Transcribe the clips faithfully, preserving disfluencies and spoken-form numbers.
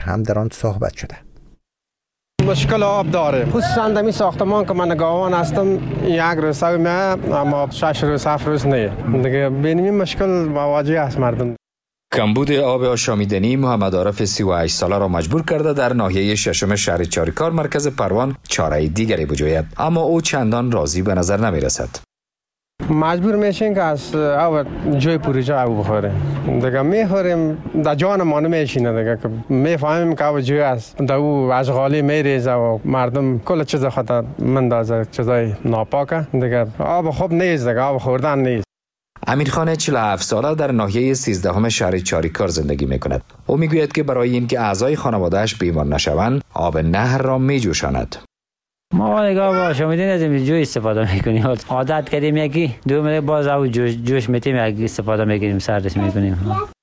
هم در آن صحبت شده. مشکل آب داره، خصوصا در این ساختمان که من نگاهبان هستم یک روز میه اما شش روز هفت روز نه دیگه. ببینیم مشکل مواجه است مردم. کمبود آب آشامیدنی محمد عارف سی و هشت ساله را مجبور کرده در ناحیه ششم شهر چاریکار مرکز پروان چاره دیگری بجوید، اما او چندان راضی به نظر نمی رسد. مجبور میشین که از آب جای پروژه آب بخوریم دیگه. میخوریم در جان ما نمیشینه دیگه که میفهمیم که آب جای است، در او اشغالی میریزه و مردم کل چیز خاطر مندازه چیزای ناپاکه دیگه. آب خوب نیست دیگه، آب خوردن نیست. امیرخان چهل و هفت ساله در ناحیه سیزدهم شهر چاریکار زندگی میکند. او میگوید که برای اینکه اعضای خانواده‌اش بیمار نشوند آب نهر را میجوشاند. ما دیگه آب آشامیدنی از این جوی استفاده میکنیم، عادت کردیم یکی دو میله باز آب جوش جوش میتیم یکی استفاده میکنیم، سردش میکنیم.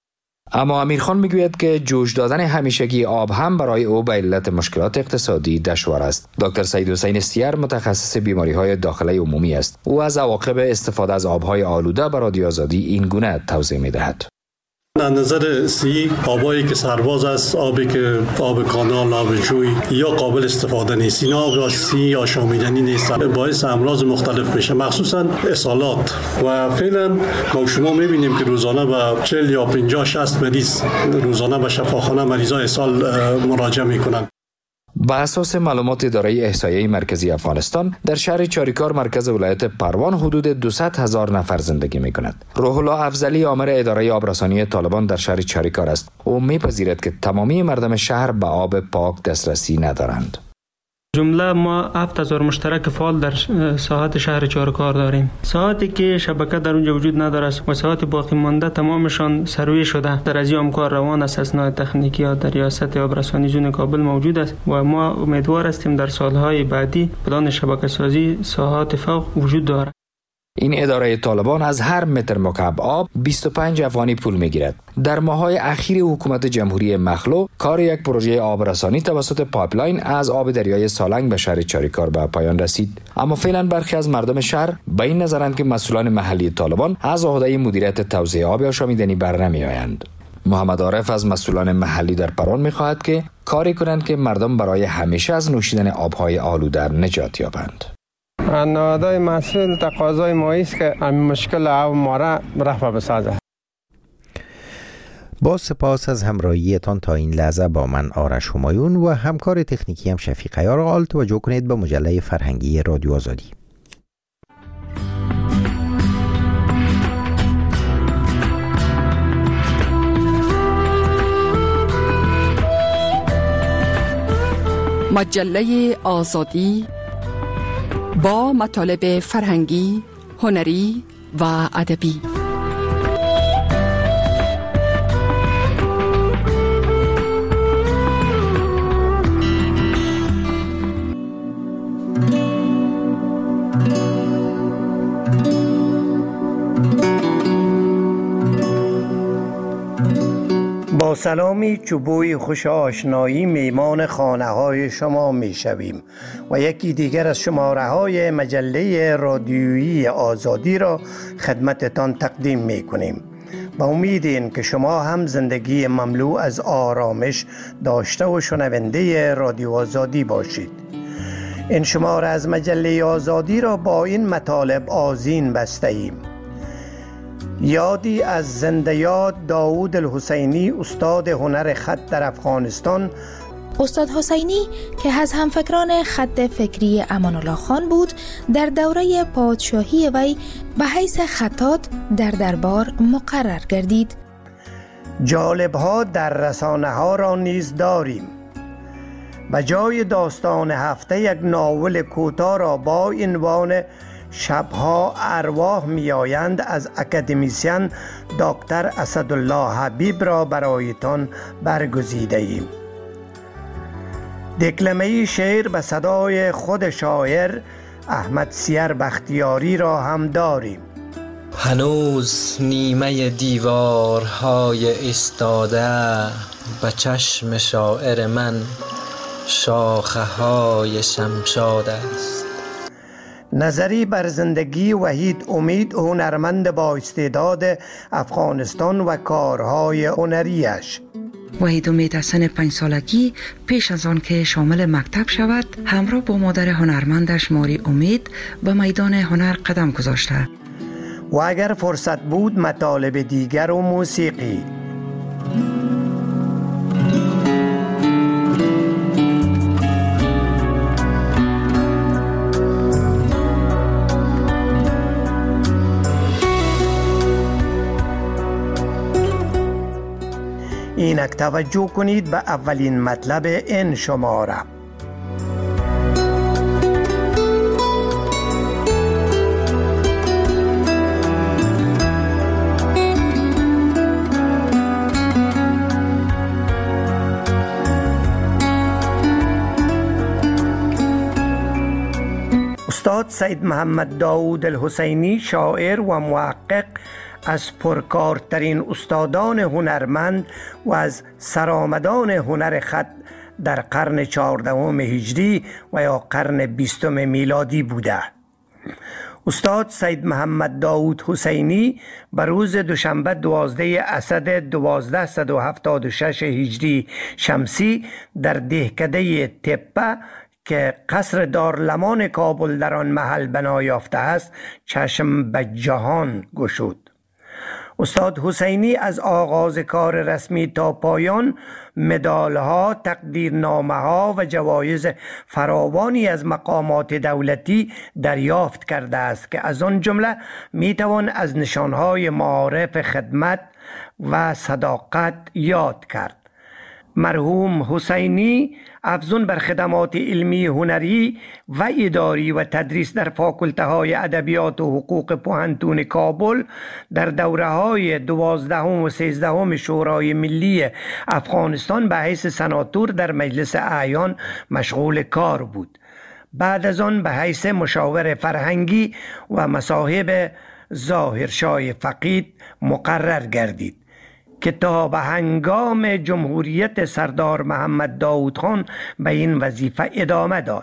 اما امیرخان میگوید که جوش دادن همیشگی آب هم برای او به علت مشکلات اقتصادی دشوار است. دکتر سید حسین سیر متخصص بیماری‌های داخلی عمومی است. او از عواقب استفاده از آب‌های آلوده به رادیو آزادی این گونه توضیح می‌دهد. از نظر سی آبایی که سرباز است، آبی که آب کانال، آب جوی یا قابل استفاده نیست، اینا آب سی آشامیدنی نیست، باعث امراض مختلف میشه، مخصوصا اسهالات. و فعلا ما شما میبینیم که روزانه به چهل یا پنجاه شصت مریض روزانه به شفاخانه مریضای اسهال مراجعه میکنن. با اساس معلومات اداره احصایه مرکزی افغانستان در شهر چاریکار مرکز ولایت پروان حدود دویست هزار نفر زندگی می‌کنند. روح الله افضلی آمر اداره آبرسانی طالبان در شهر چاریکار است. او می‌پذیرد که تمامی مردم شهر به آب پاک دسترسی ندارند. جمله ما هفت هزار مشترک فعال در ساحات شهر چاریکار داریم. ساحاتی که شبکه در اونجا وجود نداره و ساحات باقی مانده تمامشان سروی شده. در از این کار روان است. اسناد تکنیکی ها در ریاست آبرسانی زون کابل موجود است و ما امیدوار هستیم در سالهای بعدی پلان شبکه سازی ساحات فوق وجود دارد. این اداره طالبان از هر متر مکعب آب بیست و پنج افغانی پول میگیرد. در ماه‌های اخیر حکومت جمهوری مخلو کار یک پروژه آبرسانی توسط پایپلاین از آب دریای سالنگ به شهر چاریکار به پایان رسید، اما فعلا برخی از مردم شهر به این نظرند که مسئولان محلی طالبان از عهده مدیریت توزیع آب آشامیدنی برنمیآیند. محمد عارف از مسئولان محلی در پروان می‌خواهد که کاری کنند که مردم برای همیشه از نوشیدن آب‌های آلوده نجات یابند. نهادهای مسئول تقاضای ما است که این مشکل آب ما را رفع بسازه. با سپاس از همراهیتان تا این لحظه با من آرش همایون و همکار تکنیکی هم شفیق عیار. حال توجه کنید به مجله فرهنگی رادیو آزادی. مجله آزادی با مطالب فرهنگی، هنری و ادبی. با سلامی چوبوی خوش آشنایی میمان خانه های شما می شویم و یکی دیگر از شماره های مجله رادیویی آزادی را خدمتتان تقدیم می کنیم. با امید این که شما هم زندگی مملو از آرامش داشته و شنونده رادیو آزادی باشید. این شماره از مجله آزادی را با این مطالب آذین بسته ایم. یادی از زنده یاد داوود الحسینی، استاد هنر خط در افغانستان. استاد حسینی که از همفکران خط فکری امان الله خان بود، در دوره پادشاهی وی به حیث خطاط در دربار مقرر گردید. جالب ها در رسانه ها را نیز داریم. به جای داستان هفته یک ناول کوتاه را با عنوان شبها ارواح می آیند از اکادمیسین دکتر اسدالله حبیب را برایتان برگزیده ایم. دکلمه شعر به صدای خود شاعر احمد سیر بختیاری را هم داریم. هنوز نیمه دیوارهای ایستاده به چشم شاعر من شاخه های شمشاد است. نظری بر زندگی وحید امید، هنرمند با استعداد افغانستان و کارهای هنریش. وحید امید سن پنج سالگی پیش از آن که شامل مکتب شود همراه با مادر هنرمندش ماری امید به میدان هنر قدم گذاشته و اگر فرصت بود مطالب دیگر و موسیقی. اینک توجه کنید به اولین مطلب این شماره. استاد سید محمد داود الحسینی شاعر و محقق از پرکارترین استادان هنرمند و از سرآمدان هنر خط در قرن چهاردهم هجری و یا قرن بیستم میلادی بوده. استاد سید محمد داود حسینی بر روز دوشنبه دوازده اسد دوازده و هفتاد و شش هجری شمسی در دهکده تپه که قصر دارالمان کابل در آن محل بنا یافته است چشم به جهان گشود. استاد حسینی از آغاز کار رسمی تا پایان مدالها، تقدیرنامه‌ها و جوایز فراوانی از مقامات دولتی دریافت کرده است که از آن جمله میتوان از نشانهای معارف خدمت و صداقت یاد کرد. مرحوم حسینی افزون بر خدمات علمی، هنری و اداری و تدریس در فاکولته های ادبیات و حقوق پوهنتون کابل در دوره های دوازدهم و سیزدهم شورای ملی افغانستان به حیث سناتور در مجلس اعیان مشغول کار بود. بعد از آن به حیث مشاور فرهنگی و مصاحب ظاهرشاه فقید مقرر گردید که تا به هنگام جمهوریت سردار محمد داود خان به این وظیفه ادامه داد.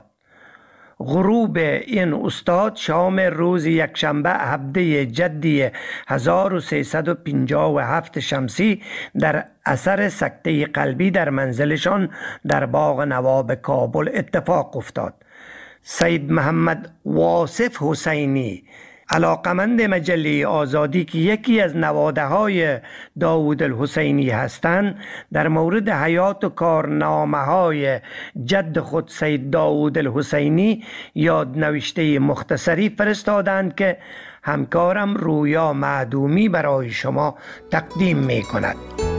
غروب این استاد شام روز یکشنبه هفده جدی هزار و سیصد و پنجاه و هفت شمسی در اثر سکته قلبی در منزلشان در باغ نواب کابل اتفاق افتاد. سید محمد واصف حسینی علاقمند مجله آزادی که یکی از نواده های داود الحسینی هستند در مورد حیات و کارنامه های جد خود سید داود الحسینی یادنوشته مختصری فرستادند که همکارم رویا معدومی برای شما تقدیم می کند.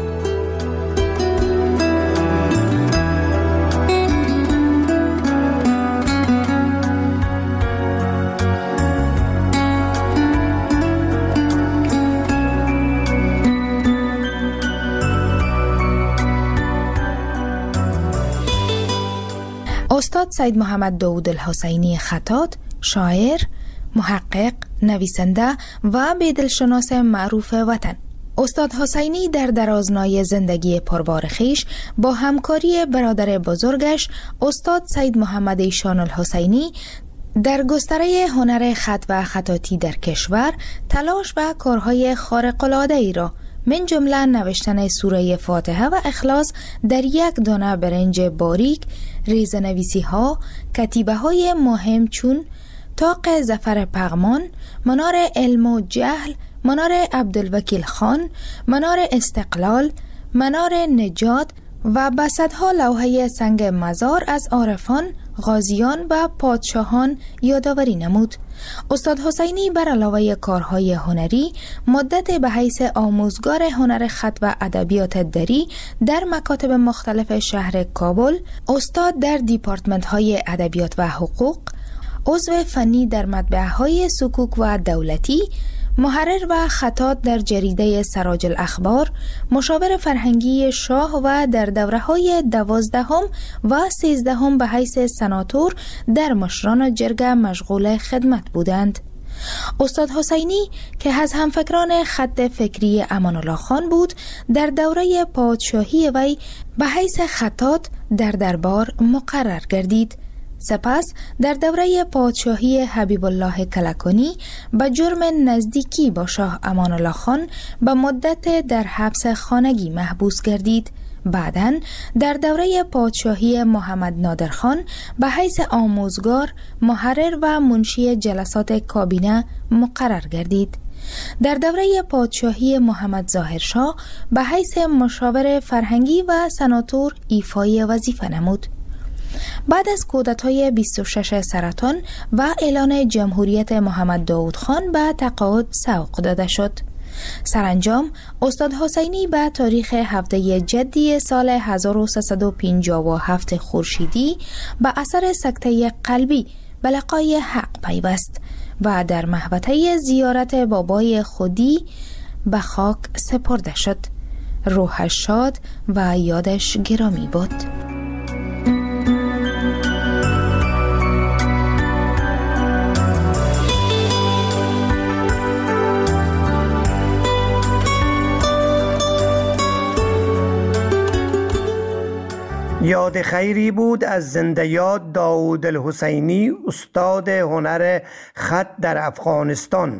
استاد سید محمد داود الحسینی خطاط، شاعر، محقق، نویسنده و بدلشناس معروف وطن. استاد حسینی در درازنای زندگی پربار خویش با همکاری برادر بزرگش استاد سید محمد ایشان الحسینی در گستره هنر خط و خطاطی در کشور تلاش و کارهای خارق‌العاده‌ای را من جمله نوشتن سوره فاتحه و اخلاص در یک دانه برنج باریک، ریزه‌نویسی ها، کتیبه های مهم چون طاق ظفر پغمان، منار علم و جهل، منار عبدالوکیل خان، منار استقلال، منار نجات و بسطها لوحه سنگ مزار از عارفان، غازیان و پادشاهان یادآوری نمود. استاد حسینی بر علاوه کارهای هنری مدت به حیث آموزگار هنر خط و ادبیات دری در مکاتب مختلف شهر کابل، استاد در دیپارتمنت های ادبیات و حقوق، عضو فنی در مطبعه های سکوک و دولتی، محرر و خطاط در جریده سراج الاخبار، مشاور فرهنگی شاه و در دوره‌های دوازدهم و سیزدهم به حیث سناتور در مشران جرگه مشغول خدمت بودند. استاد حسینی که از همفکران خط فکری امان الله خان بود، در دوره پادشاهی وی به حیث خطاط در دربار مقرر گردید. سپس در دوره پادشاهی حبیب الله کلکانی به جرم نزدیکی با شاه امان الله خان به مدت در حبس خانگی محبوس گردید بعداً در دوره پادشاهی محمد نادرخان به حیث آموزگار، محرر و منشی جلسات کابینه مقرر گردید. در دوره پادشاهی محمد ظاهرشاه به حیث مشاور فرهنگی و سناتور ایفای وظیفه نمود. بعد از کودتای بیست و شش سرطان و اعلان جمهوریت محمد داود خان به تقاعد سوق داده شد. سرانجام استاد حسینی به تاریخ هفده جدی سال هزار و سیصد و پنجاه و هفت خورشیدی به اثر سکته قلبی به لقای حق پیوست و در محوطه زیارت بابای خودی به خاک سپرده شد. روحش شاد و یادش گرامی بود. یاد خیری بود از زنده یاد داود الحسینی، استاد هنر خط در افغانستان.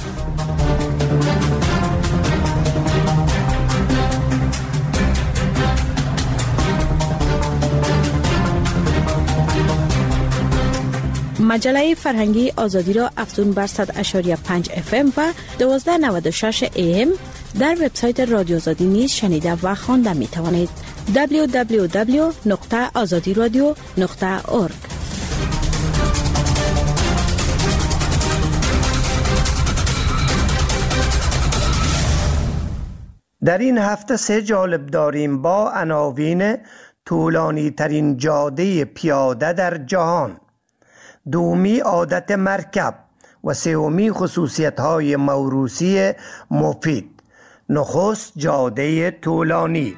مجله فرهنگی آزادی را افزون بر صد اشاری پنج اف ام و دوازده نود و شش ای ام در وبسایت رادیو آزادی نیز شنیده و خوانده می توانید. دبلیو دبلیو دبلیو نقطه آزادی رادیو نقطه اورگ. در این هفته سه جالب داریم با عناوین: طولانی ترین جاده پیاده در جهان، دومی عادت مرکب و سومی خصوصیت های موروثی مفید. نخست جاده طولانی.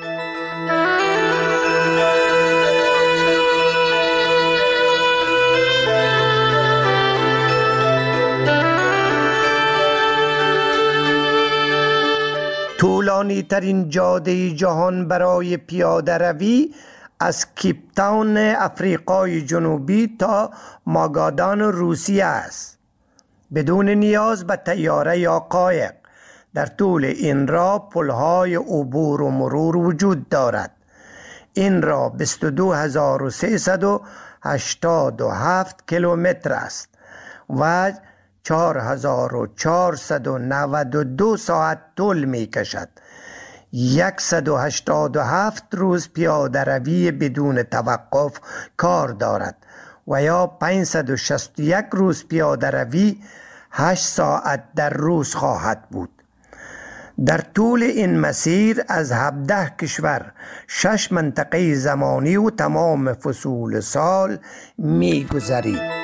طولانی ترین جاده جهان برای پیاده روی از کیپ تاون افریقای جنوبی تا ماگادان روسیه است، بدون نیاز به طیاره یا قایق. در طول این راه پل‌های عبور و مرور وجود دارد. این راه بیست و دو هزار و سیصد و هشتاد و هفت کیلومتر است و چهار هزار و چهارصد و نود و دو ساعت طول می کشد. صد و هشتاد و هفت روز پیاده روی بدون توقف کار دارد و یا پانصد و شصت و یک روز پیاده روی هشت ساعت در روز خواهد بود. در طول این مسیر از هفده کشور، شش منطقه زمانی و تمام فصول سال می گذرید.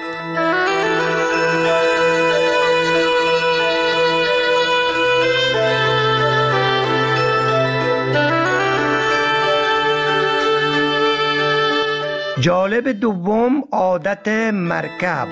جالب دوم عادت مرکب.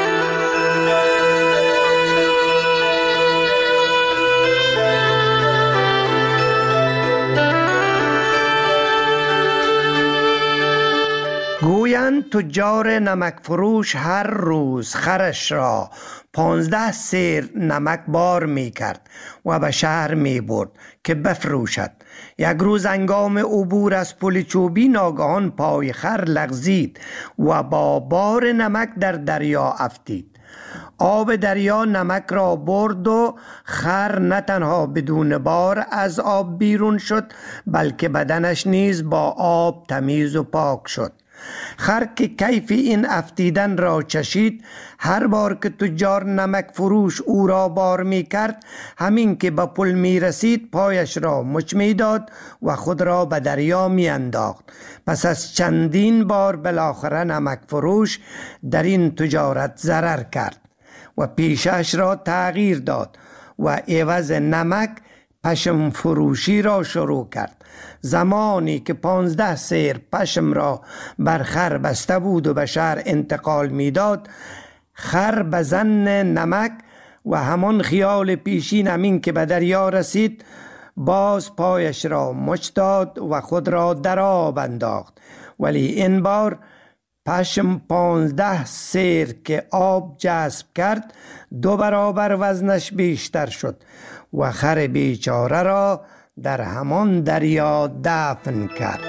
گویند تجار نمک فروش هر روز خرش را پانزده سیر نمک بار می کرد و به شهر می برد که بفروشد. یک روز هنگام عبور از پل چوبی ناگهان پای خر لغزید و با بار نمک در دریا افتید. آب دریا نمک را برد و خر نه تنها بدون بار از آب بیرون شد، بلکه بدنش نیز با آب تمیز و پاک شد. خر که کیف این افتیدن را چشید، هر بار که تجار نمک فروش او را بار می کرد، همین که به پل می رسید پایش را مچ می داد و خود را به دریا می انداخت. پس از چندین بار بالاخره نمک فروش در این تجارت ضرر کرد و پیشش را تغییر داد و عوض نمک پشم فروشی را شروع کرد. زمانی که پانزده سیر پشم را بر خر بسته بود و به شهر انتقال می داد، خر به زن نمک و همان خیال پیشین همین که به دریا رسید باز پایش را مچ داد و خود را در آب انداخت. ولی این بار پشم پانزده سیر که آب جذب کرد دو برابر وزنش بیشتر شد و خر بیچاره را در همان دریا دفن کرد.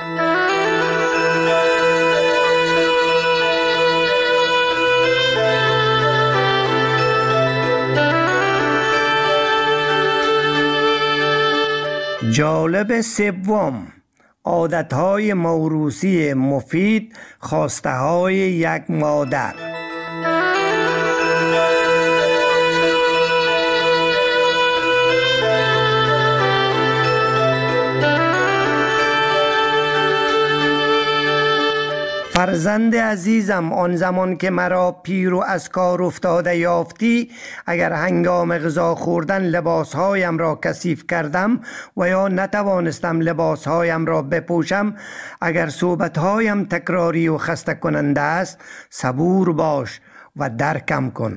جالب سوم، عادتهای موروثی مفید، خواسته های یک مادر. فرزند عزیزم، آن زمان که مرا پیر و از کار افتاده یافتی، اگر هنگام غذا خوردن لباسهایم را کثیف کردم و یا نتوانستم لباسهایم را بپوشم، اگر صحبتهایم تکراری و خسته کننده است، صبور باش و درکم کن.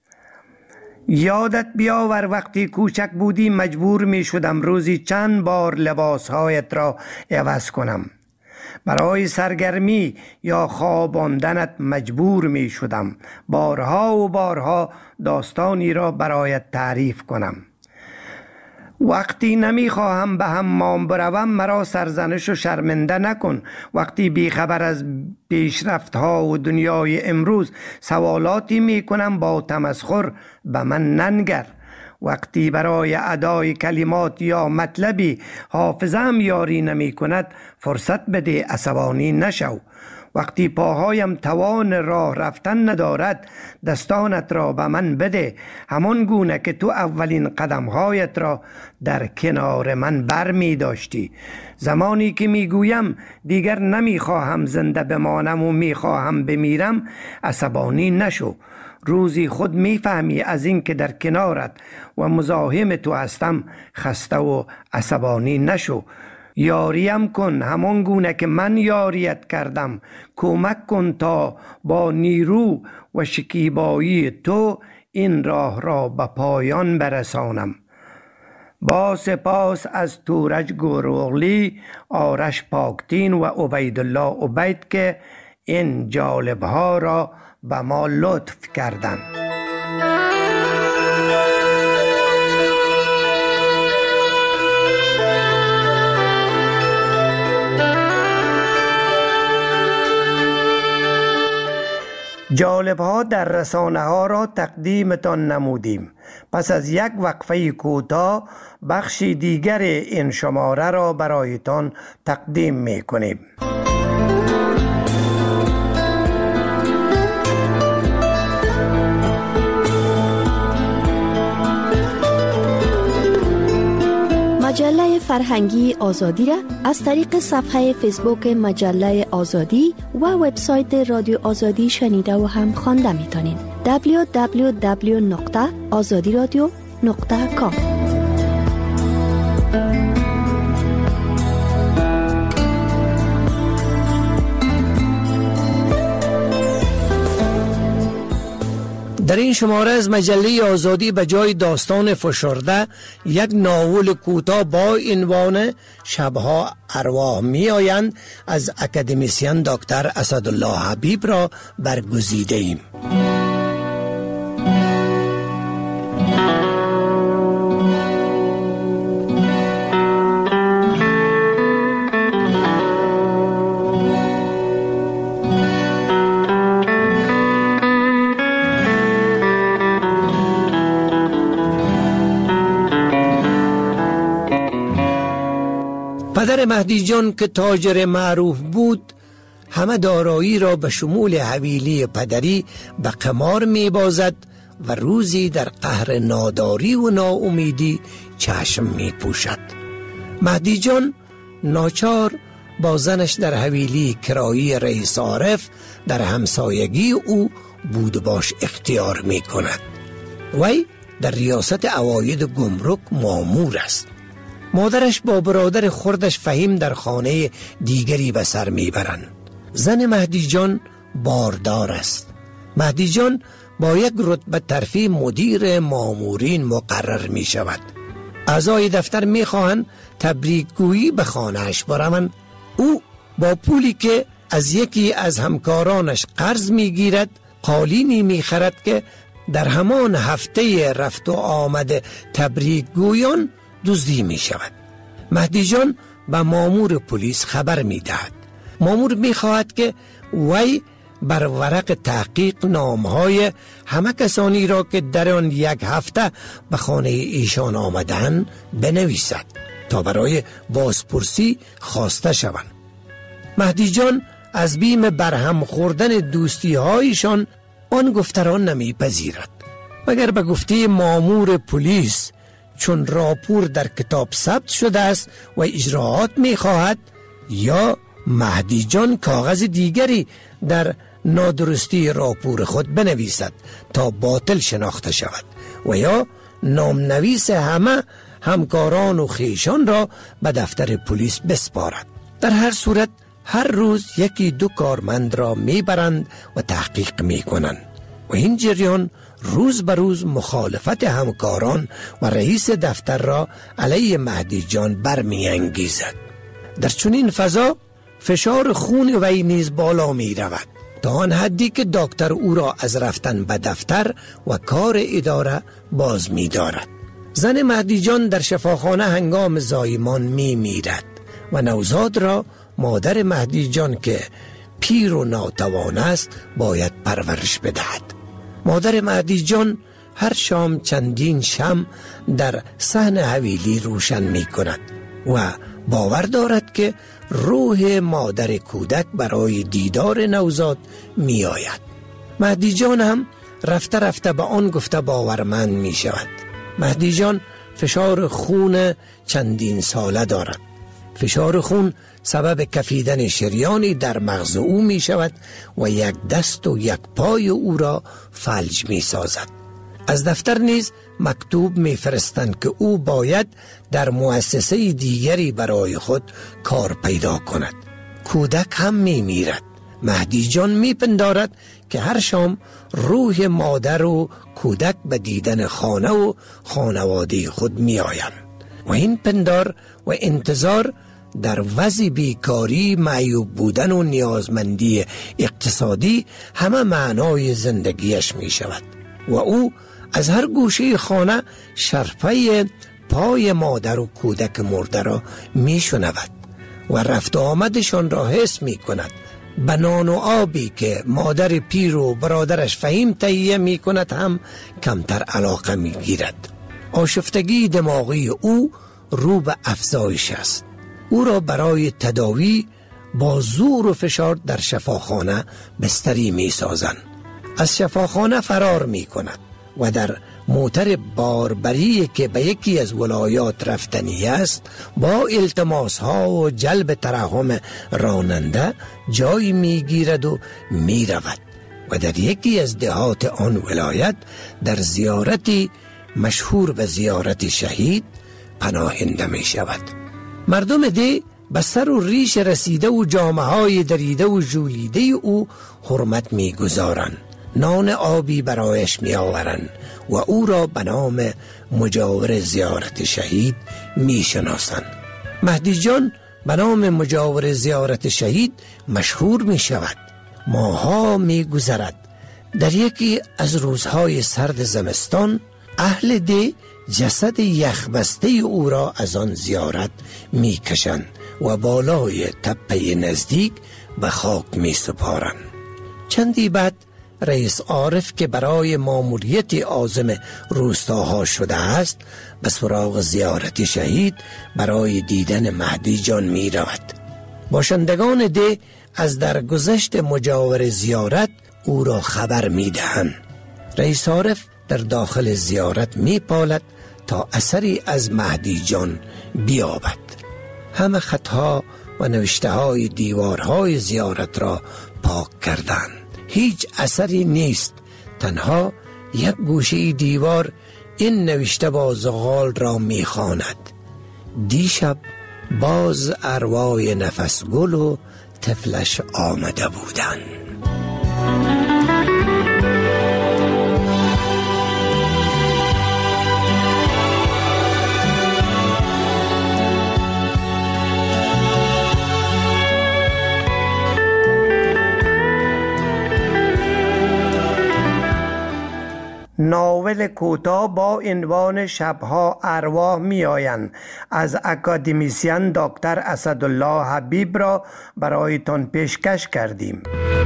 یادت بیاور وقتی کوچک بودی مجبور می شدم روزی چند بار لباسهایت را عوض کنم. برای سرگرمی یا خواباندنت مجبور می شدم بارها و بارها داستانی را برایت تعریف کنم. وقتی نمی خواهم به حمام بروم مرا سرزنش و شرمنده نکن. وقتی بیخبر از پیشرفت ها و دنیای امروز سوالاتی می کنم با تمسخر به من ننگر. وقتی برای ادای کلمات یا مطلبی حافظه‌ام یاری نمی کند فرصت بده، عصبانی نشو. وقتی پاهایم توان راه رفتن ندارد دستانت را به من بده، همان گونه که تو اولین قدمهایت را در کنار من بر می داشتی. زمانی که می گویم دیگر نمی خواهم زنده بمانم و می خواهم بمیرم عصبانی نشو. روزی خود میفهمی از این که در کنارت و مزاحم تو هستم خسته و عصبانی نشو. یاریم کن همان گونه که من یاریت کردم. کمک کن تا با نیرو و شکیبایی تو این راه را به پایان برسانم. با سپاس از تورج گروغلی، آرش پاکتین و عبیدالله عبید که این جالبها را به ما لطف کردند. جالبها در رسانه ها را تقدیمتان نمودیم. پس از یک وقفه کوتاه بخشی دیگر این شماره را برایتان تقدیم می کنیم. مجله فرهنگی آزادی را از طریق صفحه فیسبوک مجله آزادی و وبسایت رادیو آزادی شنیده و هم خوانده میتونید. دبلیو دبلیو دبلیو نقطه آزادی رادیو نقطه کام. در این شماره از مجله آزادی به جای داستان فشرده یک ناول کوتاه با عنوان شبها ارواح می آیند از اکادمیسین دکتر اسدالله حبیب را برگزیده ایم. پدر مهدی جان که تاجر معروف بود همه دارایی را به شمول حویلی پدری به قمار می بازد و روزی در قهر ناداری و ناامیدی چشم می پوشد. مهدی جان ناچار با زنش در حویلی کرایی رئیس عارف در همسایگی او بود باش اختیار می کند. وی در ریاست عواید گمرک مامور است. مادرش با برادر خردش فهیم در خانه دیگری به سر میبرند. زن مهدی جان باردار است. مهدی جان با یک رتبه ترفیع مدیر مامورین مقرر می شود. اعضای دفتر می خواهند تبریکگویی به خانهش بروند. او با پولی که از یکی از همکارانش قرض می گیرد قالینی می خرد که در همان هفته رفت و آمد تبریکگویان دزدی می شود. مهدی جان به مامور پلیس خبر می دهد. مامور می خواهد که وی بر ورق تحقیق نامهای همه کسانی را که در آن یک هفته به خانه ایشان آمدن بنویسد تا برای بازپرسی خواسته شوند. مهدی جان از بیم برهم خوردن دوستی هایشان آن گفته را نمی پذیرد، مگر به گفته مامور پلیس چون راپور در کتاب ثبت شده است و اجراعات می خواهد، یا مهدی جان کاغذ دیگری در نادرستی راپور خود بنویسد تا باطل شناخته شود و یا نامنویس همه همکاران و خیشان را به دفتر پلیس بسپارد. در هر صورت هر روز یکی دو کارمند را میبرند و تحقیق میکنند و این جریان روز به روز مخالفت همکاران و رئیس دفتر را علیه مهدی جان برمیانگیزد. در چنین فضا فشار خون وی نیز بالا می رود تا آن حدی که دکتر او را از رفتن به دفتر و کار اداره باز می دارد. زن مهدی جان در شفاخانه هنگام زایمان می میرد و نوزاد را مادر مهدی جان که پیر و ناتوان است باید پرورش بدهد. مادر مهدی جان هر شام چندین شم در صحن حویلی روشن می کند و باور دارد که روح مادر کودک برای دیدار نوزاد می آید. مهدی جان هم رفته رفته به آن گفته باورمند می شود. مهدی جان فشار خون چندین ساله دارد. فشار خون سبب کفیدن شریانی در مغز او می شود و یک دست و یک پای او را فلج می سازد. از دفتر نیز مکتوب می فرستند که او باید در مؤسسه دیگری برای خود کار پیدا کند. کودک هم می میرد. مهدی جان می پندارد که هر شام روح مادر و کودک به دیدن خانه و خانواده خود می آیند و این پندار و انتظار در وضع بیکاری، معیوب بودن و نیازمندی اقتصادی همه معنای زندگیش می شود و او از هر گوشه خانه شرفه پای مادر و کودک مرده را می شنود و رفت و آمدشان را حس می کند. به نان و آبی که مادر پیر و برادرش فهیم تهیه می کند هم کمتر علاقه می گیرد. آشفتگی دماغی او رو به افزایش است. او را برای تداوی با زور و فشار در شفاخانه بستری می سازند. از شفاخانه فرار می کند و در موتر باربری که به یکی از ولایات رفتنی است با التماس ها و جلب ترحم راننده جای می گیرد و می رود و در یکی از دهات آن ولایت در زیارتی مشهور به زیارت شهید پناهنده می شود. مردم ده به سر و ریش رسیده و جامه های دریده و ژولیده او حرمت می گذارند. نان آبی برایش می آورند و او را به نام مجاور زیارت شهید می شناسند. مهدی جان به نام مجاور زیارت شهید مشهور می شود. ماها می گذرد. در یکی از روزهای سرد زمستان اهل ده جسد یخبسته او را از آن زیارت می کشند و بالای تپه نزدیک به خاک می سپارند. چندی بعد رئیس عارف که برای ماموریت عازم روستاها شده است به سراغ زیارت شهید برای دیدن مهدی جان می رود. باشندگان ده از درگذشت مجاور زیارت او را خبر می دهند. رئیس عارف در داخل زیارت می پالد تا اثری از مهدی جان بیابد. همه خطها و نوشته های دیوارهای زیارت را پاک کردند. هیچ اثری نیست. تنها یک گوشه دیوار این نوشته با زغال را می خواند: دیشب باز ارواح نفس گل و طفلش آمده بودند. ناول کوتاه با عنوان شبها ارواح می آیند از اکادمیسین دکتر اسدالله حبیب را برایتان پیشکش کردیم.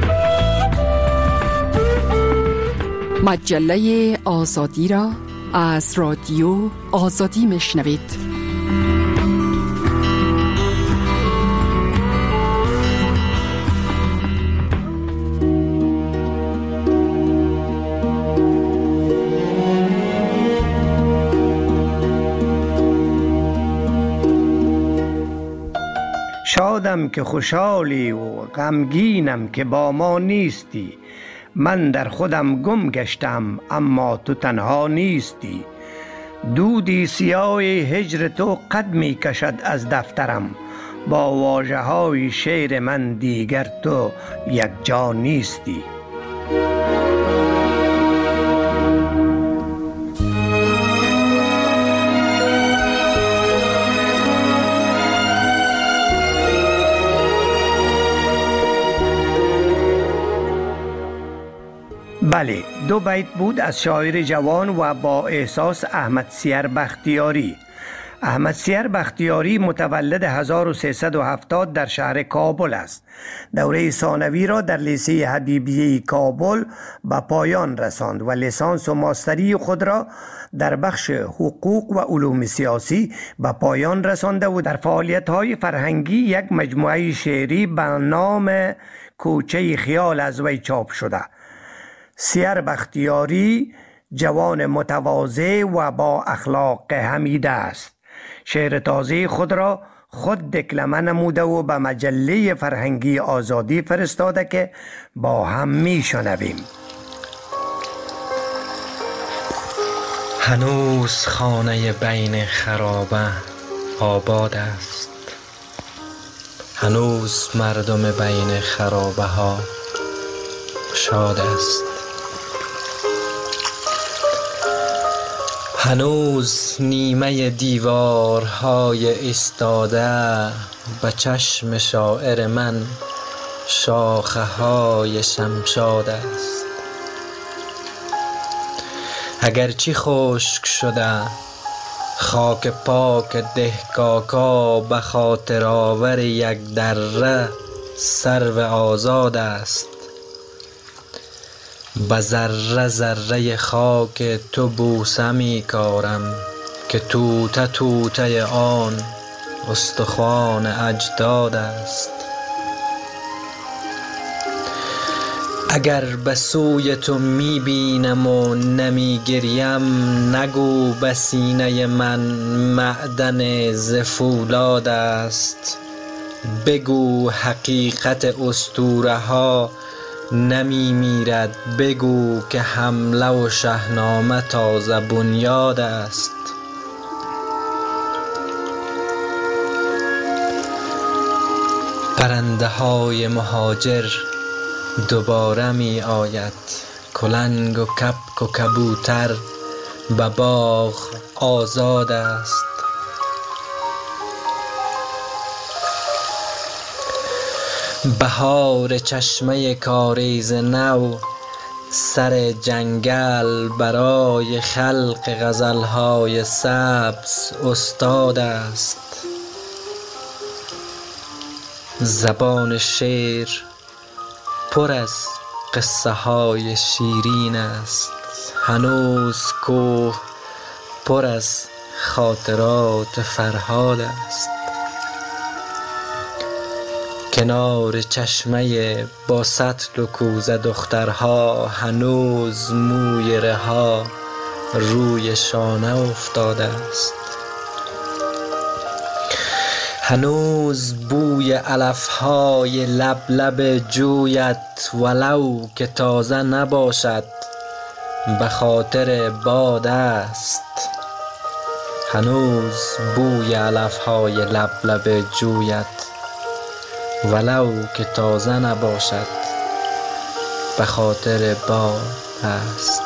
مجله آزادی را از رادیو آزادی میشنوید. شادم که خوشحالی و غمگینم که با ما نیستی. من در خودم گم گشتم اما تو تنها نیستی. دودی سیاه هجر تو قد می کشد از دفترم. با واژه های شعر من دیگر تو یک جا نیستی. بله، دو بیت بود از شاعر جوان و با احساس احمد سیر بختیاری. احمد سیر بختیاری متولد هزار و سیصد و هفتاد در شهر کابل است. دوره ثانوی را در لیسه حبیبیه کابل به پایان رساند و لیسانس و ماستری خود را در بخش حقوق و علوم سیاسی به پایان رسانده و در فعالیت‌های فرهنگی یک مجموعه شعری به نام کوچه خیال از وی چاپ شده. سیر بختیاری جوان متواضع و با اخلاق حمیده است. شعر تازه خود را خود دکلمه نموده و به مجله فرهنگی آزادی فرستاده که با هم می شنویم. هنوز خانه بین خرابه آباد است. هنوز مردم بین خرابه ها شاد است. هنوز نیمه دیوارهای ایستاده به چشم شاعر من شاخه های شمشاد است. اگرچه خشک شده خاک پاک دهکاکا به خاطر آور یک دره سرو آزاد است. به ذره ذره خاک تو بوسه می کارم که توته توته آن استخوان اجداد است. اگر به سوی تو می بینم و نمی گریم نگو به سینه من معدن ز فولاد است. بگو حقیقت اسطوره ها نمی میرد. بگو که حمله و شاهنامه تازه بنیاد است. پرنده های مهاجر دوباره می آید. کلنگ و کبک و کبوتر به باغ آزاد است. بهار چشمه کاریز نو سر جنگل برای خلق غزلهای سبز استاد است. زبان شعر پر از قصه های شیرین است. هنوز کوه پر از خاطرات فرهاد است. کنار چشمه با سطل و کوزه دخترها هنوز موی رها روی شانه افتاده است. هنوز بوی علفهای لب لب جویت ولو که تازه نباشد به خاطر باد است. هنوز بوی علفهای لب لب جویت ولو که تازه نباشد به خاطر باد است.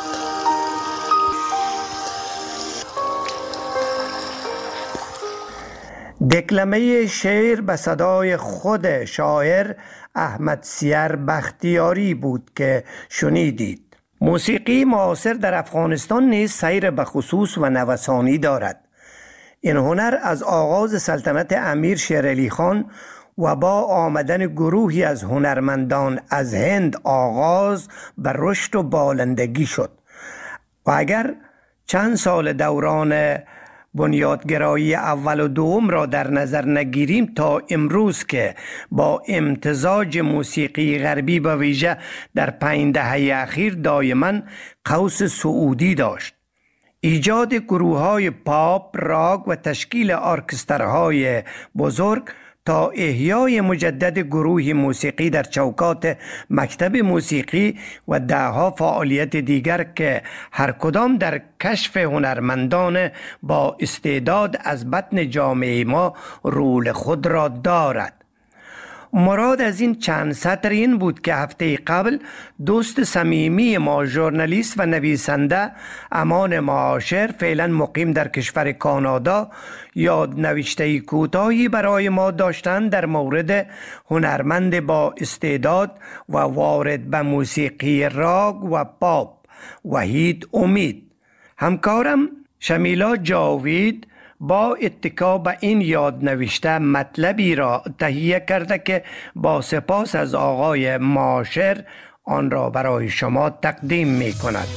دکلمه شعر به صدای خود شاعر احمد سیر بختیاری بود که شنیدید. موسیقی معاصر در افغانستان نیز سیر به خصوص و نوسانی دارد. این هنر از آغاز سلطنت امیر شیر علی خان و با آمدن گروهی از هنرمندان از هند آغاز به رشد و بالندگی شد و اگر چند سال دوران بنیادگرایی اول و دوم را در نظر نگیریم تا امروز که با امتزاج موسیقی غربی به ویژه در پنج دهه اخیر دائما قوس صعودی داشت. ایجاد گروه‌های پاپ، راک و تشکیل ارکسترهای بزرگ تا احیای مجدد گروه موسیقی در چوکات مکتب موسیقی و دهها فعالیت دیگر که هر کدام در کشف هنرمندان با استعداد از بطن جامعه ما رول خود را دارد. مراد از این چند سطر این بود که هفته قبل دوست صمیمی ما ژورنالیست و نویسنده امان معاشر فعلا مقیم در کشور کانادا یاد نوشته کوتاهی برای ما داشتند در مورد هنرمند با استعداد و وارد به موسیقی راگ و پاپ وحید امید. همکارم شمیلا جاوید با اتکا به این یاد نوشته مطلبی را تهیه کرده که با سپاس از آقای معاشر آن را برای شما تقدیم می کند.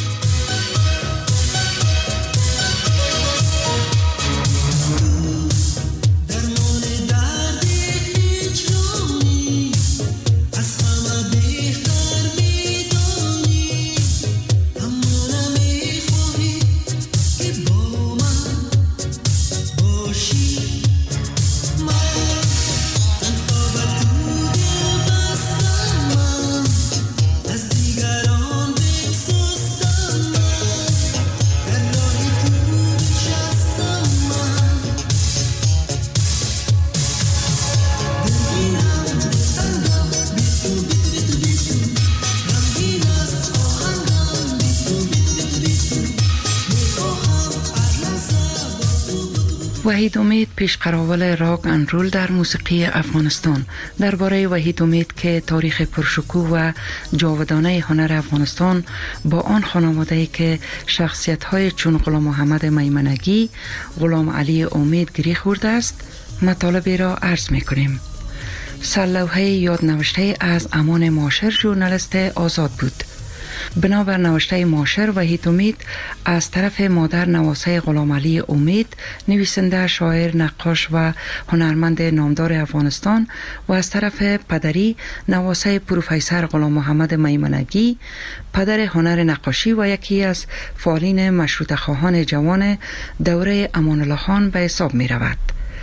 وحید امید پیشقراول راک اند رول در موسیقی افغانستان. درباره وحید امید که تاریخ پرشکوه و جاودانه هنر افغانستان با آن خانواده‌ای که شخصیت‌های چون غلام محمد میمنگی، غلام علی امید گری خورده است، مطالبی را عرض می‌کنیم. سرلوحه یادنوشته از امان معاشر ژورنالیست آزاد بود. بنابر نوشته معاشر وحید امید از طرف مادر نواسه غلام علی امید، نویسنده، شاعر، نقاش و هنرمند نامدار افغانستان، و از طرف پدری نواسه پروفسور غلام محمد میمنگی، پدر هنر نقاشی و یکی از فعالین مشروطه خواهان جوان دوره امان الله خان به حساب می رود.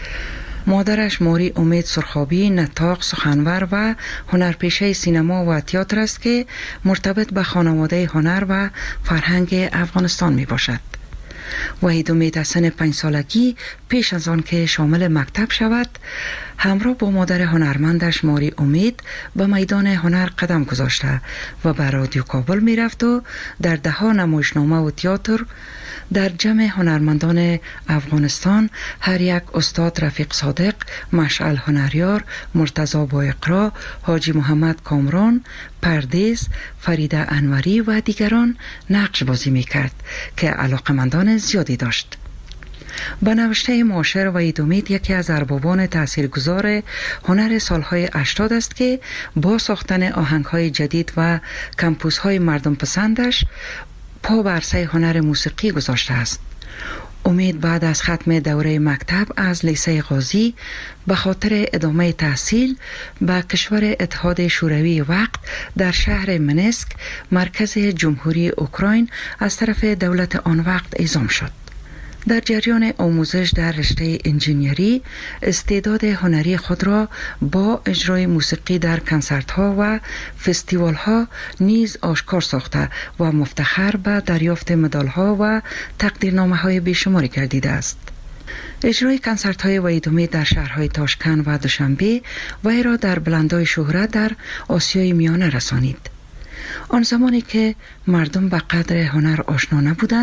مادرش ماری امید سرخابی نطاق، سخنور و هنرپیشه سینما و تئاتر است که مرتبط به خانواده هنر و فرهنگ افغانستان می باشد. وحید امید از سن پنج سالگی پیش از آن که شامل مکتب شود، همراه با مادر هنرمندش ماری امید به میدان هنر قدم گذاشته و به رادیو کابل می رفت و در دهها نمایشنامه و تئاتر در جمع هنرمندان افغانستان هر یک استاد رفیق صادق، مشعل هنریار، مرتضی با اقرا، حاجی محمد کامران، پردیس، فریده انوری و دیگران نقش بازی می کرد که علاقمندان زیادی داشت. با نوشته معاشر وحید امید یکی از اربابان تاثیرگذار هنر سالهای هشتاد است که با ساختن آهنگهای جدید و کمپوسهای مردم پسندش پا بر عرصه هنر موسیقی گذاشته است. امید بعد از ختم دوره مکتب از لیسه غازی به خاطر ادامه تحصیل به کشور اتحاد شوروی وقت در شهر منسک مرکز جمهوری اوکراین از طرف دولت آن وقت اعزام شد. در جریان آموزش در رشته انجینیری استعداد هنری خود را با اجرای موسیقی در کنسرت ها و فستیوال ها نیز آشکار ساخته و مفتخر به دریافت مدال ها و تقدیرنامه های بیشماری گردیده است. اجرای کنسرت های وحید امید در شهرهای تاشکند و دوشنبه وی را در بلندای شهرت در آسیای میانه رسانید. آن زمانی که مردم به قدر هنر آشنا نبودند،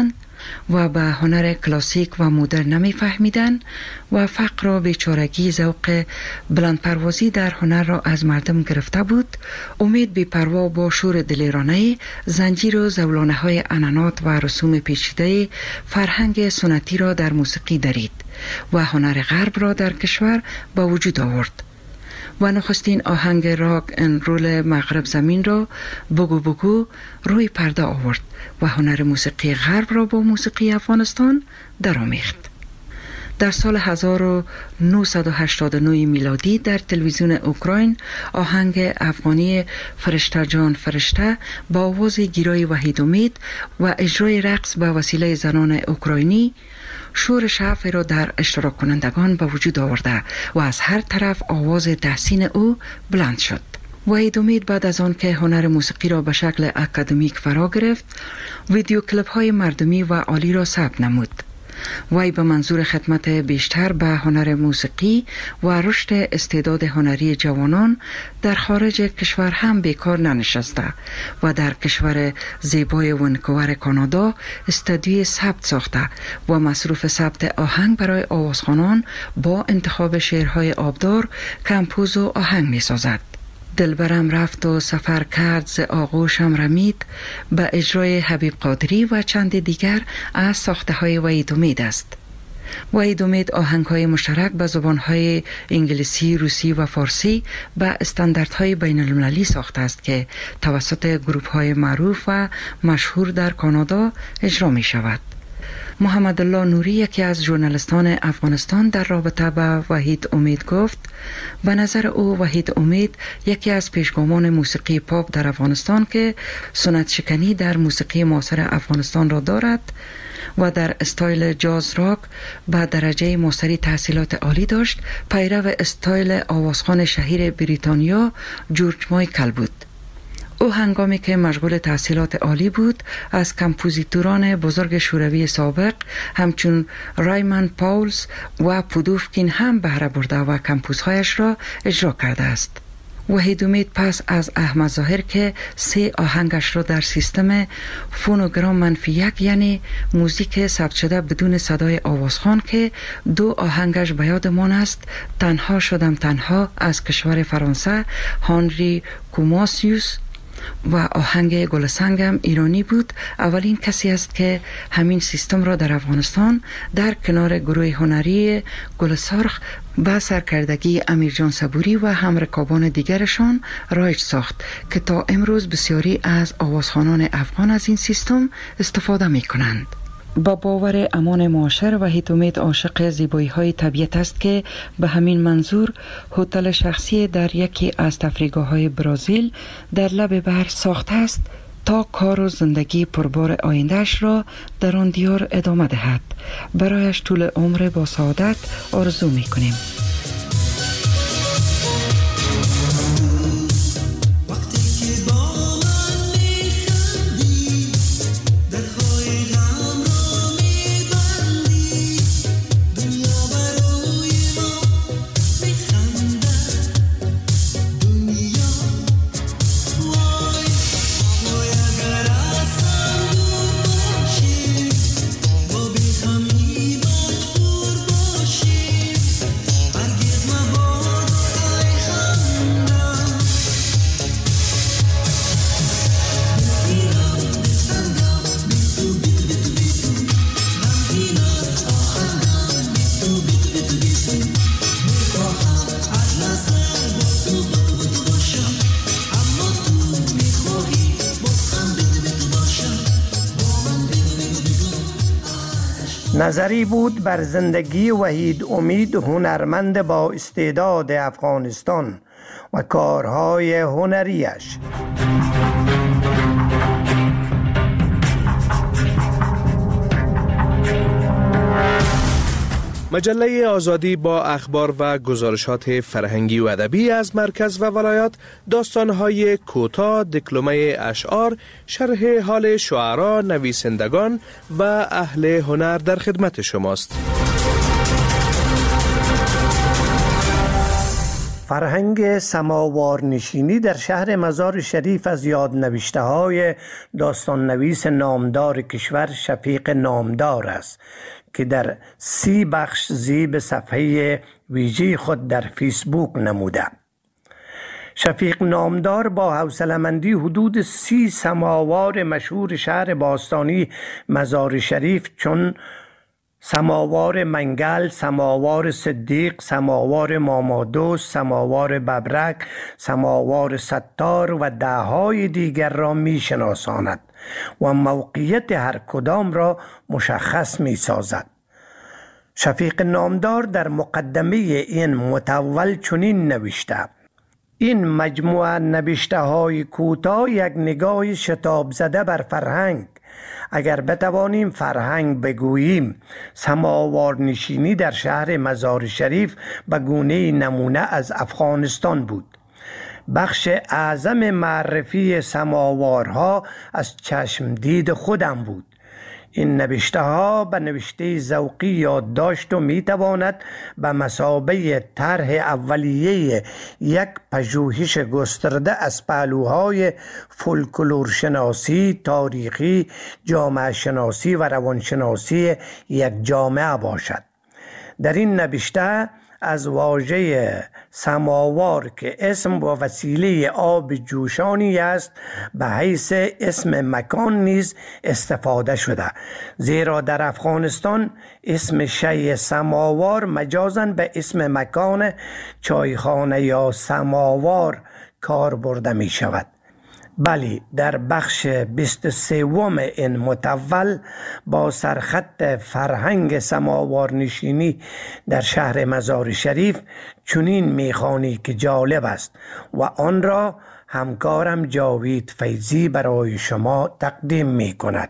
و به هنر کلاسیک و مدرن نمی فهمیدن و فقر و بیچارگی ذوق بلندپروازی در هنر را از مردم گرفته بود، امید بی‌پروا با شور دلیرانه زنجیر و زولانه های عنعنات و رسوم پیچیده فرهنگ سنتی را در موسیقی درید و هنر غرب را در کشور به وجود آورد و نخستین آهنگ راک ان رول مغرب زمین را بگو بگو روی پرده آورد و هنر موسیقی غرب را با موسیقی افغانستان درآمیخت. در سال هزار و نهصد و هشتاد و نه میلادی در تلویزیون اوکراین آهنگ افغانی فرشته جان فرشته با آواز گیرای وحید امید و اجرای رقص به وسیله زنان اوکراینی شور شعف را در اشتراک کنندگان به وجود آورده و از هر طرف آواز تحسین او بلند شد. وحید امید بعد از آن که هنر موسیقی را به شکل اکادمیک فرا گرفت، ویدیو کلیپ های مردمی و عالی را ثبت نمود. وی به منظور خدمت بیشتر به هنر موسیقی و رشد استعداد هنری جوانان در خارج کشور هم بیکار ننشسته و در کشور زیبای ونکوور کانادا استودیوی ثبت ساخته و مصروف ثبت آهنگ برای آوازخوانان با انتخاب شعرهای آبدار، کمپوز و آهنگ می سازد. دلبرم رفت و سفر کرد ز آغوشم رمید به اجرای حبیب قادری و چند دیگر از ساخته های وحید امید است. وحید امید آهنگ های مشترک به زبان های انگلیسی، روسی و فارسی به استانداردهای بین المللی ساخته است که توسط گروپ های معروف و مشهور در کانادا اجرا می شود. محمد الله نوری، یکی از ژورنالیستان افغانستان، در رابطه با وحید امید گفت به نظر او وحید امید یکی از پیشگامان موسیقی پاپ در افغانستان که سنت شکنی در موسیقی معاصر افغانستان را دارد و در استایل جاز راک به درجه ماستری تحصیلات عالی داشت، پیرو استایل آوازخوان شهیر بریتانیا جورج مایکل بود. او هنگامی که مشغول تحصیلات عالی بود از کمپوزیتوران بزرگ شوروی سابق همچون رایمن پاولز و پودوفکین هم بهره برده و کمپوزهایش را اجرا کرده است. وحید امید پس از احمد ظاهر که سه آهنگش را در سیستم فونوگرام منفی یک یعنی موزیک ثبت شده بدون صدای آوازخوان که دو آهنگش به یادمان است، تنها شدم تنها از کشور فرانسه هانری کوماسیوس و آهنگ گل سنگم ایرانی بود، اولین کسی است که همین سیستم را در افغانستان در کنار گروه هنری گل سرخ با سرکردگی امیرجان صبوری و همرکابان دیگرشان رایج ساخت که تا امروز بسیاری از آوازخوانان افغان از این سیستم استفاده می کنند. با باور امان معاشر وحید امید عاشق زیبایی های طبیعت است که به همین منظور هتل شخصی در یکی از تفریحگاه های برزیل در لب بحر ساخته است تا کار و زندگی پربار آیندهش را در آن دیار ادامه دهد. برایش طول عمر با سعادت آرزو می کنیم. نظری بود بر زندگی وحید امید، هنرمند با استعداد افغانستان و کارهای هنریش. مجله آزادی با اخبار و گزارشات فرهنگی و ادبی از مرکز و ولایات، داستان‌های کوتاه، دکلمه اشعار، شرح حال شعرا، نویسندگان و اهل هنر در خدمت شماست. فرهنگ سماوار نشینی در شهر مزار شریف از یادنوشته های داستان نویس نامدار کشور شفیق نامدار است که در سی بخش زیب صفحه ویژه خود در فیسبوک نموده. شفیق نامدار با حوصله‌مندی حدود سی سماوار مشهور شهر باستانی مزار شریف چون سماوار منگل، سماوار صدیق، سماوار مامادوس، سماوار ببرک، سماوار ستار و دههای دیگر را می شناساند و موقعیت هر کدام را مشخص می سازد. شفیق نامدار در مقدمه این متول چنین نوشته: این مجموعه نوشته های کوتاه یک نگاه شتاب زده بر فرهنگ. اگر بتوانیم فرهنگ بگوییم، سماوار نشینی در شهر مزار شریف به گونه نمونه از افغانستان بود. بخش اعظم معرفی سماوارها از چشم دید خودم بود. این نوشته ها به نوشته ذوقی یادداشت و می تواند به مثابه طرح اولیه یک پژوهش گسترده از پهلوهای فولکلور شناسی، تاریخی، جامعه شناسی و روانشناسی یک جامعه باشد. در این نوشته از واژه سماوار که اسم و وسیله آب جوشانی است به حیث اسم مکان نیز استفاده شده، زیرا در افغانستان اسم شیء سماوار مجازاً به اسم مکان چایخانه یا سماوار کار برده می شود. بلی، در بخش بیست و سوم این متول با سرخط فرهنگ سماوار نشینی در شهر مزار شریف چنین میخوانی که جالب است و آن را همکارم جاوید فیضی برای شما تقدیم می کند.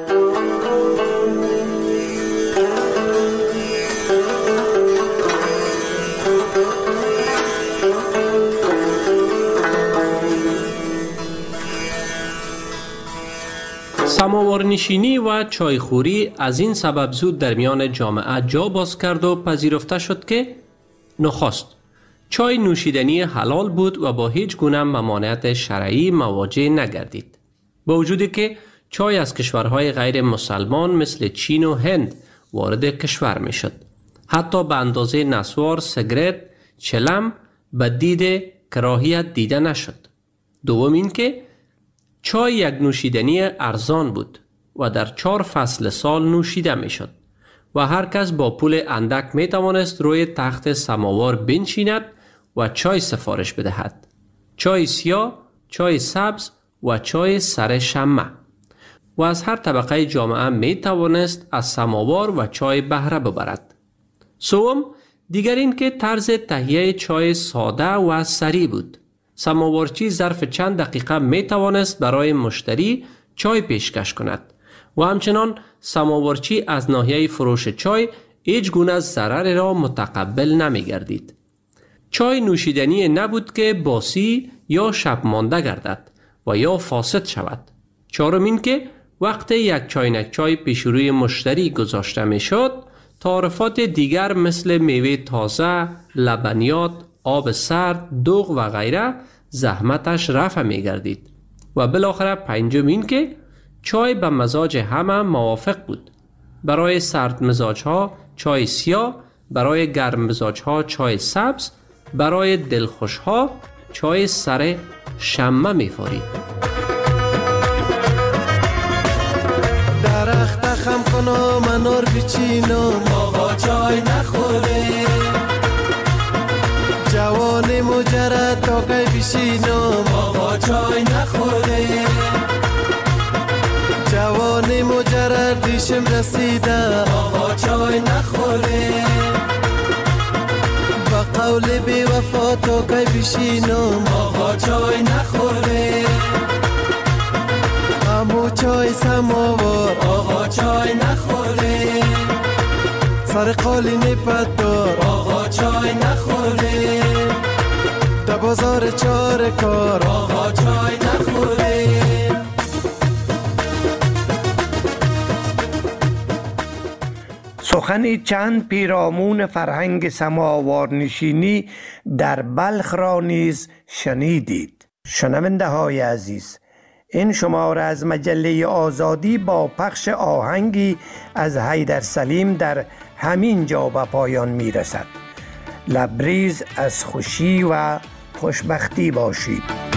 سماوارنشینی و چایخوری از این سبب زود در میان جامعه جا باز کرد و پذیرفته شد که نخست چای نوشیدنی حلال بود و با هیچ گونه ممانعت شرعی مواجه نگردید. با وجودی که چای از کشورهای غیر مسلمان مثل چین و هند وارد کشور می شد. حتی به اندازه نسوار، سیگرت، چلم به دید کراهیت دیده نشد. دوم این که چای یک نوشیدنی ارزان بود و در چهار فصل سال نوشیده می شد و هر کس با پول اندک می توانست روی تخت سماوار بنشیند و چای سفارش بدهد. چای سیاه، چای سبز و چای سر شمع و از هر طبقه جامعه می توانست از سماوار و چای بهره ببرد. سوم، دیگر این که طرز تهیه چای ساده و سریع بود. سماوارچی ظرف چند دقیقه می توانست برای مشتری چای پیشکش کند و همچنان سماوارچی از ناحیه فروش چای هیچ گونه ضرر را متقبل نمی گردید. چای نوشیدنی نبود که باسی یا شب مانده گردد و یا فاسد شود. چهارم این که وقتی یک چاینک چای پیش روی مشتری گذاشته می شد، تعارفات دیگر مثل میوه تازه، لبنیات، آب سرد، دوغ و غیره زحمتش رفع می گردید. و بالاخره پنجم این که چای به مزاج همه موافق بود. برای سرد مزاج ها چای سیاه، برای گرم مزاج ها چای سبز، برای دلخوش ها چای سر شمع می فارید. درخت خم کنم منور بچینم آقا چای نخوره، جوان مجرد تا که بشینم آقا چای نخوره، جوان مجرد دیشم رسیده آقا چای نخوره، با قول بی وفا تا که بشینم آقا چای نخوره، امو چای سماوار آقا چای نخوره، سر قالین پدار آقا چای نخوره، در بازار چار کار آقا چای نخوره. سخن چند پیرامون فرهنگ سماوار نشینی در بلخ را نیز شنیدید. شنونده های عزیز، این شماره از مجله آزادی با پخش آهنگی از حیدر سلیم در همین جا به پایان می رسد. لبریز از خوشی و خوشبختی باشید.